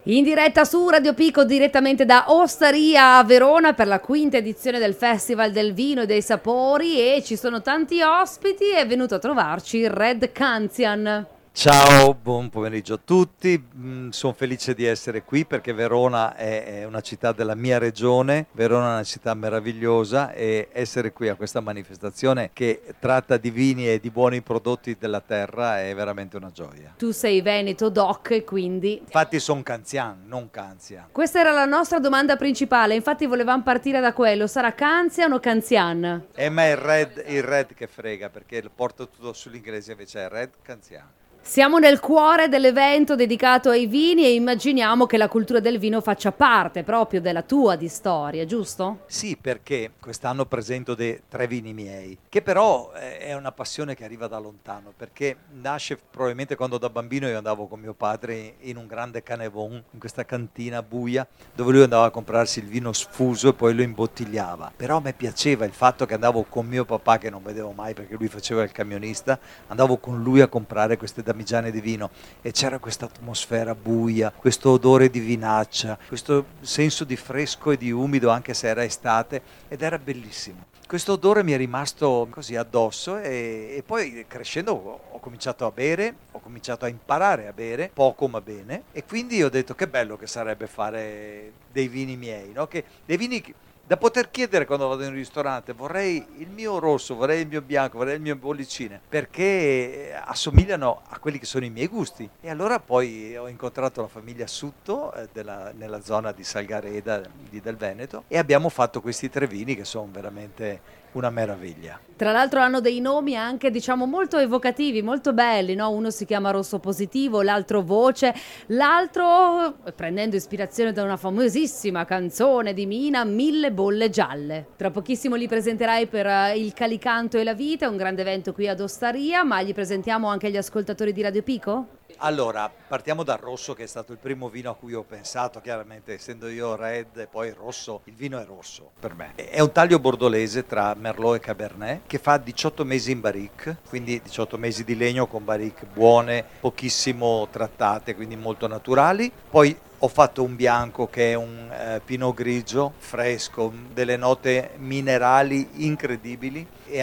In diretta su Radio Pico, direttamente da Osteria a Verona per la quinta edizione del Festival del Vino e dei Sapori, e ci sono tanti ospiti. È venuto a trovarci Red Canzian. Ciao, buon pomeriggio a tutti. Sono felice di essere qui perché Verona è una città della mia regione, Verona è una città meravigliosa, e essere qui a questa manifestazione che tratta di vini e di buoni prodotti della terra è veramente una gioia. Tu sei Veneto Doc e quindi... Infatti sono Canzian, non Canzia. Questa era la nostra domanda principale, infatti volevamo partire da quello. Sarà Canzian o Canzian? Ma è il red che frega, perché lo porto tutto sull'inglese, invece è Red Canzian. Siamo nel cuore dell'evento dedicato ai vini e immaginiamo che la cultura del vino faccia parte proprio della tua di storia, giusto? Sì, perché quest'anno presento 3 vini miei, che però è una passione che arriva da lontano, perché nasce probabilmente quando da bambino io andavo con mio padre in un grande canevon, in questa cantina buia, dove lui andava a comprarsi il vino sfuso e poi lo imbottigliava. Però a me piaceva il fatto che andavo con mio papà, che non vedevo mai perché lui faceva il camionista, andavo con lui a comprare queste damigiane di vino e c'era questa atmosfera buia, questo odore di vinaccia, questo senso di fresco e di umido anche se era estate, ed era bellissimo. Questo odore mi è rimasto così addosso e poi crescendo ho cominciato a bere, ho cominciato a imparare a bere, poco ma bene, e quindi ho detto che bello che sarebbe fare dei vini miei, no? Dei vini da poter chiedere quando vado in un ristorante: vorrei il mio rosso, vorrei il mio bianco, vorrei il mio bollicine, perché assomigliano a quelli che sono i miei gusti. E allora poi ho incontrato la famiglia Sutto nella zona di Salgareda del Veneto, e abbiamo fatto questi 3 vini che sono veramente una meraviglia. Tra l'altro hanno dei nomi anche, diciamo, molto evocativi, molto belli, no? Uno si chiama Rosso Positivo, l'altro Voce, l'altro, prendendo ispirazione da una famosissima canzone di Mina, Mille bolle gialle. Tra pochissimo li presenterai per il Calicanto e la Vita, un grande evento qui ad Ostaria, ma li presentiamo anche agli ascoltatori di Radio Pico? Allora, partiamo dal rosso, che è stato il primo vino a cui ho pensato, chiaramente essendo io red e poi rosso, il vino è rosso per me. È un taglio bordolese tra Merlot e Cabernet che fa 18 mesi in barrique, quindi 18 mesi di legno con barrique buone, pochissimo trattate, quindi molto naturali. Poi ho fatto un bianco che è un Pinot grigio, fresco, delle note minerali incredibili e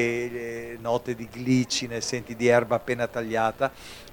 anche note di glicine, senti, di erba appena tagliata.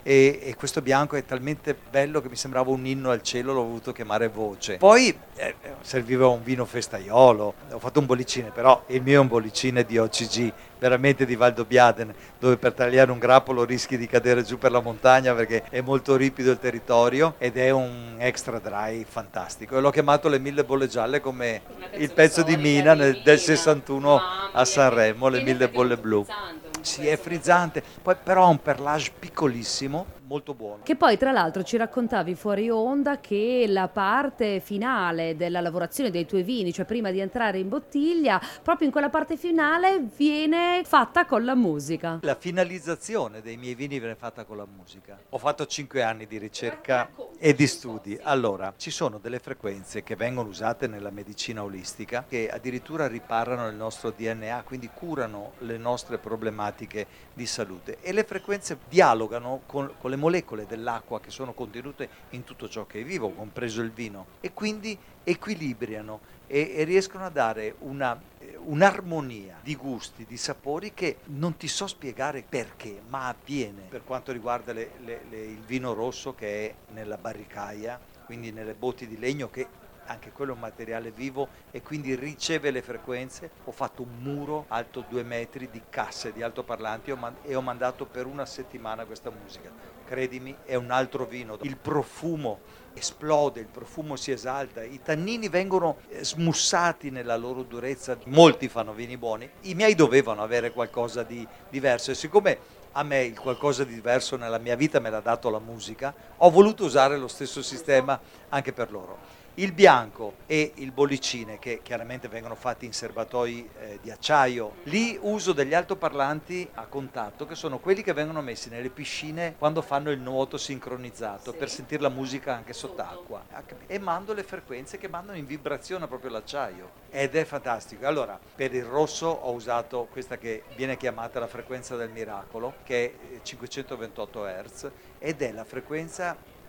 E questo bianco è talmente bello che mi sembrava un inno al cielo, l'ho voluto chiamare Voce. Poi serviva un vino festaiolo, ho fatto un bollicine, però il mio è un bollicine di OCG, veramente di Valdobbiadene, dove per tagliare un grappolo rischi di cadere giù per la montagna perché è molto ripido il territorio, ed è un extra dry fantastico, e l'ho chiamato Le Mille bolle gialle come il pezzo di Mina del 61 a Sanremo, Le Mille bolle blu. Sì, è frizzante, poi però ha un perlage piccolissimo, molto buono. Che poi tra l'altro ci raccontavi fuori onda che la parte finale della lavorazione dei tuoi vini, cioè prima di entrare in bottiglia, proprio in quella parte finale viene fatta con la musica. La finalizzazione dei miei vini viene fatta con la musica. Ho fatto 5 anni di ricerca e di studi. Allora, ci sono delle frequenze che vengono usate nella medicina olistica che addirittura riparano il nostro DNA, quindi curano le nostre problematiche di salute, e le frequenze dialogano con le molecole dell'acqua che sono contenute in tutto ciò che è vivo, compreso il vino, e quindi equilibriano e riescono a dare un'armonia di gusti, di sapori che non ti so spiegare perché, ma avviene. Per quanto riguarda il vino rosso, che è nella barricaia, quindi nelle botti di legno, che anche quello è un materiale vivo e quindi riceve le frequenze, ho fatto un muro alto 2 metri di casse di altoparlanti e ho mandato per una settimana questa musica. Credimi, è un altro vino. Il profumo esplode, il profumo si esalta, i tannini vengono smussati nella loro durezza. Molti fanno vini buoni, i miei dovevano avere qualcosa di diverso, e siccome a me il qualcosa di diverso nella mia vita me l'ha dato la musica, ho voluto usare lo stesso sistema anche per loro. Il bianco e il bollicine, che chiaramente vengono fatti in serbatoi di acciaio, lì uso degli altoparlanti a contatto, che sono quelli che vengono messi nelle piscine quando fanno il nuoto sincronizzato, per sentire la musica anche sott'acqua, e mando le frequenze che mandano in vibrazione proprio l'acciaio, ed è fantastico. Allora, per il rosso ho usato questa che viene chiamata la frequenza del miracolo, che è 528 Hz, ed è la frequenza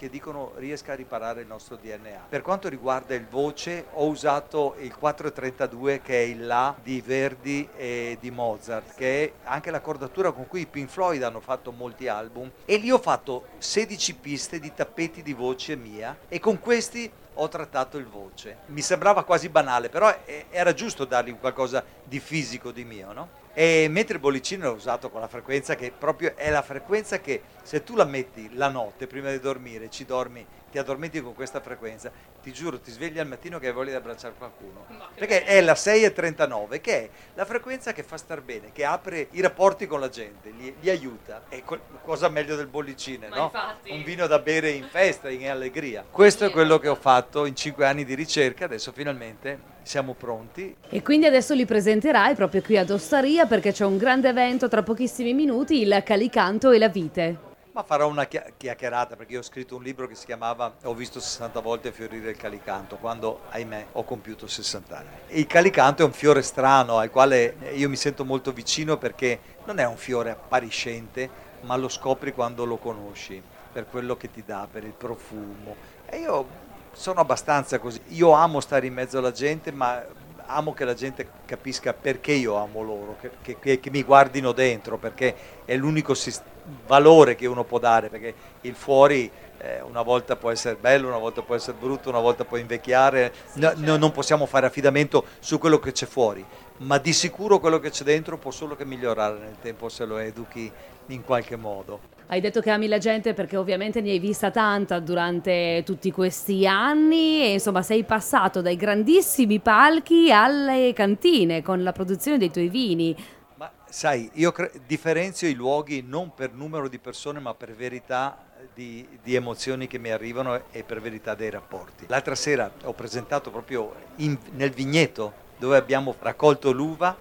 che dicono riesca a riparare il nostro DNA. Per quanto riguarda il voce, ho usato il 432 che è il La di Verdi e di Mozart, che è anche l'accordatura con cui i Pink Floyd hanno fatto molti album, e lì ho fatto 16 piste di tappeti di voce mia e con questi ho trattato il voce. Mi sembrava quasi banale, però era giusto dargli qualcosa di fisico di mio, no? E mentre il bollicino l'ho usato con la frequenza che proprio è la frequenza che se tu la metti la notte prima di dormire, ci dormi, ti addormenti con questa frequenza, ti giuro, ti svegli al mattino che hai voglia di abbracciare qualcuno. Perché è la 6,39, che è la frequenza che fa star bene, che apre i rapporti con la gente, li aiuta. E cosa meglio del bollicine, no? Infatti. Un vino da bere in festa, in allegria. Questo è quello che ho fatto in 5 anni di ricerca, adesso finalmente siamo pronti. E quindi adesso li presenterai proprio qui ad Ostaria, perché c'è un grande evento tra pochissimi minuti, il Calicanto e la Vite. Ma farò una chiacchierata, perché io ho scritto un libro che si chiamava Ho visto 60 volte fiorire il calicanto, quando, ahimè, ho compiuto 60 anni. Il calicanto è un fiore strano al quale io mi sento molto vicino, perché non è un fiore appariscente, ma lo scopri quando lo conosci, per quello che ti dà, per il profumo. E io sono abbastanza così. Io amo stare in mezzo alla gente, ma amo che la gente capisca perché io amo loro, che mi guardino dentro, perché è l'unico valore che uno può dare, perché il fuori una volta può essere bello, una volta può essere brutto, una volta può invecchiare, non possiamo fare affidamento su quello che c'è fuori, ma di sicuro quello che c'è dentro può solo che migliorare nel tempo se lo educhi in qualche modo. Hai detto che ami la gente perché ovviamente ne hai vista tanta durante tutti questi anni e insomma sei passato dai grandissimi palchi alle cantine con la produzione dei tuoi vini. Ma sai, io differenzio i luoghi non per numero di persone, ma per verità di emozioni che mi arrivano e per verità dei rapporti. L'altra sera ho presentato proprio nel vigneto dove abbiamo raccolto l'uva,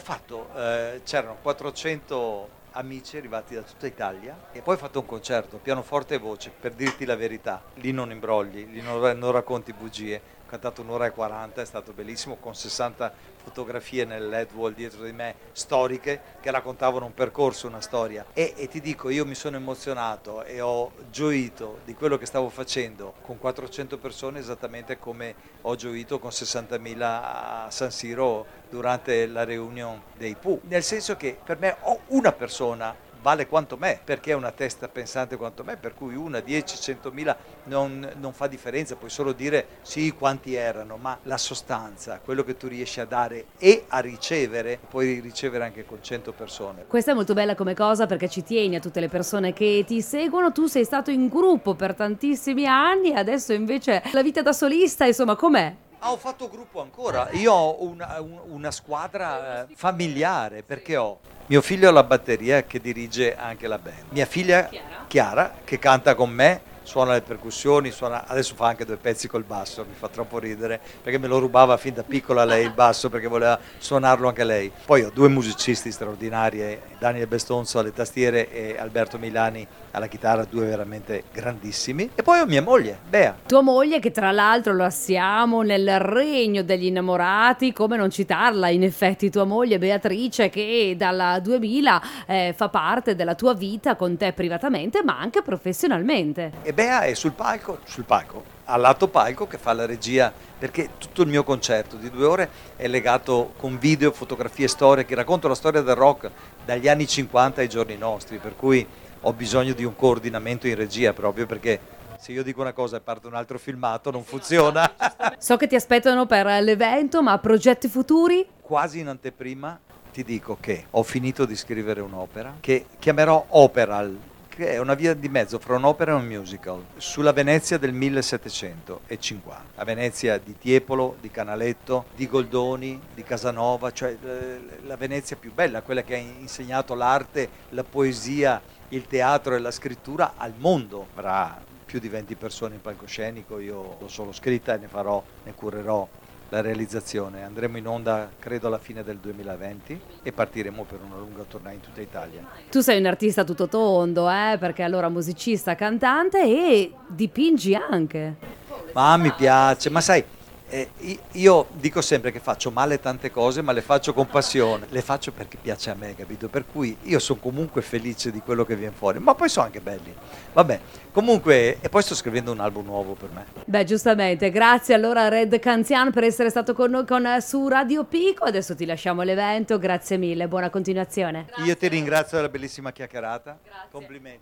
c'erano 400 amici arrivati da tutta Italia e poi ho fatto un concerto, pianoforte e voce, per dirti la verità, lì non imbrogli, lì non racconti bugie, ho cantato 1 ora e 40, è stato bellissimo, con 60 fotografie nel LED wall dietro di me, storiche, che raccontavano un percorso, una storia, e ti dico, io mi sono emozionato e ho gioito di quello che stavo facendo con 400 persone esattamente come ho gioito con 60.000 a San Siro durante la reunion dei Pooh, nel senso che per me una persona vale quanto me, perché è una testa pensante quanto me, per cui 1, 10, 100.000 non fa differenza, puoi solo dire sì quanti erano, ma la sostanza, quello che tu riesci a dare e a ricevere, puoi ricevere anche con 100 persone. Questa è molto bella come cosa perché ci tieni a tutte le persone che ti seguono, tu sei stato in gruppo per tantissimi anni, adesso invece la vita da solista, insomma, com'è? Ho fatto gruppo ancora, io ho una squadra familiare, perché ho mio figlio alla batteria che dirige anche la band, mia figlia Chiara che canta con me, suona le percussioni, adesso fa anche 2 pezzi col basso, mi fa troppo ridere perché me lo rubava fin da piccola lei il basso perché voleva suonarlo anche lei. Poi ho 2 musicisti straordinari, Daniel Bestonzo alle tastiere e Alberto Milani alla chitarra, 2 veramente grandissimi. E poi ho mia moglie, Bea. Tua moglie che tra l'altro la siamo nel regno degli innamorati, come non citarla, in effetti tua moglie Beatrice che dalla 2000 fa parte della tua vita con te privatamente ma anche professionalmente. E Bea è sul palco, al lato palco che fa la regia, perché tutto il mio concerto di 2 ore è legato con video, fotografie, storie, che racconto la storia del rock dagli anni 50 ai giorni nostri, per cui ho bisogno di un coordinamento in regia proprio perché se io dico una cosa e parte un altro filmato non funziona. So che ti aspettano per l'evento, ma progetti futuri? Quasi in anteprima ti dico che ho finito di scrivere un'opera che chiamerò Operal, che è una via di mezzo fra un'opera e un musical, sulla Venezia del 1750, la Venezia di Tiepolo, di Canaletto, di Goldoni, di Casanova, cioè la Venezia più bella, quella che ha insegnato l'arte, la poesia, il teatro e la scrittura al mondo. Avrà più di 20 persone in palcoscenico, io l'ho solo scritta e ne curerò la realizzazione. Andremo in onda credo alla fine del 2020 e partiremo per una lunga tournée in tutta Italia. Tu sei un artista tutto tondo, perché allora musicista, cantante e dipingi anche. Ma mi piace, ma sai, Io dico sempre che faccio male tante cose, ma le faccio con passione, le faccio perché piace a me, capito? Per cui io sono comunque felice di quello che viene fuori, ma poi sono anche belli. Vabbè, comunque, e poi sto scrivendo un album nuovo per me. Beh, giustamente, grazie allora a Red Canzian per essere stato con noi su Radio Pico. Adesso ti lasciamo all'evento, grazie mille, buona continuazione. Io ti ringrazio della bellissima chiacchierata. Complimenti.